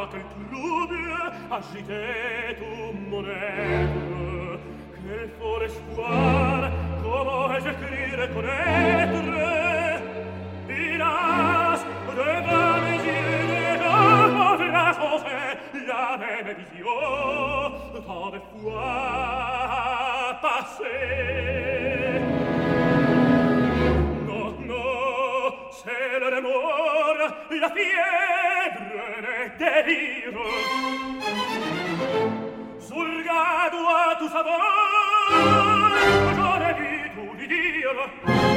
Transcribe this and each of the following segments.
quel trouble agitait tout mon être. Quel fort espoir, comment ai-je cru reconnaître? Hélas, devant mes yeux déjà m'aura changé la même vision, tant de fois passée. Non, non, c'est le remords, la fièvre, le délire. Sul gado à tout savoir, j'aurais dû tout lui dire.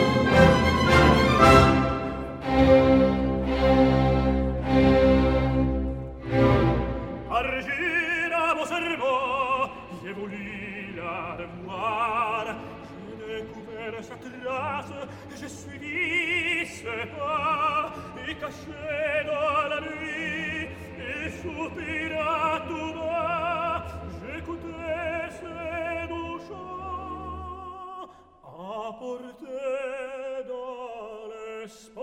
Argile à mon cerveau, j'ai voulu la revoir. J'ai découvert sa trace, j'ai suivi ses pas, et caché dans la nuit, et soupiré à tout bas. J'écoutais ses doux chants, apportés dans l'espace.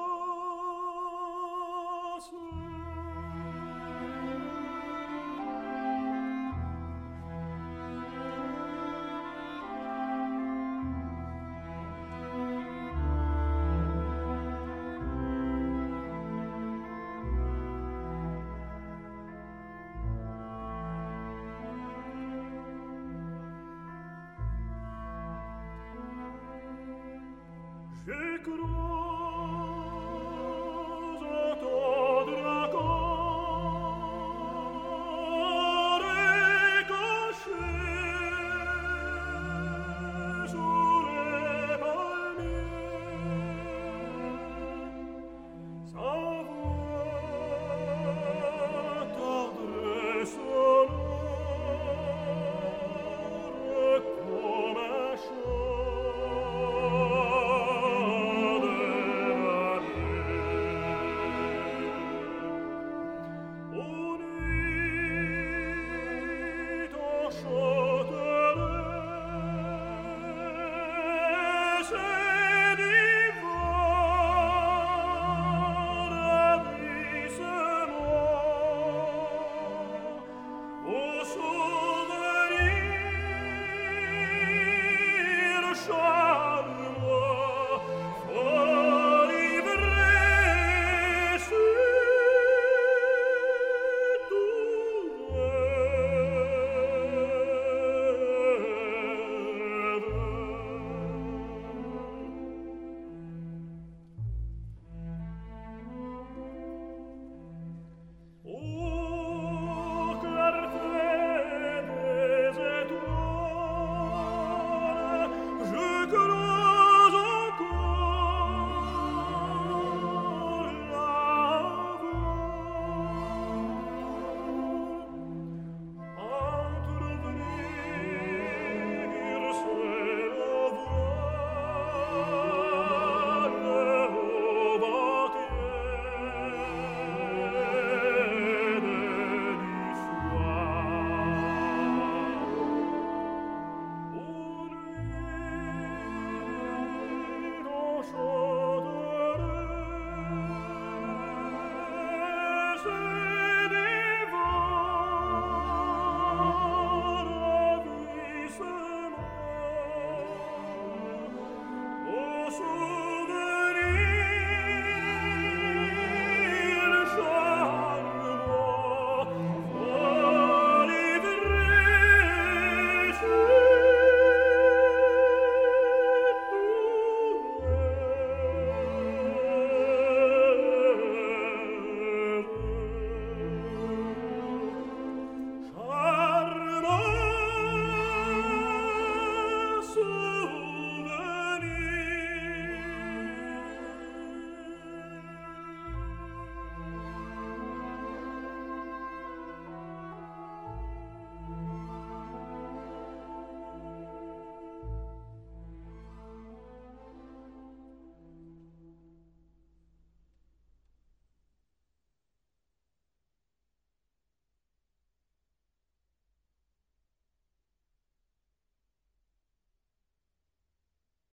Je crois entendre encore écorcher sous les palmiers sa voix tendre et sonore comme un chant. Su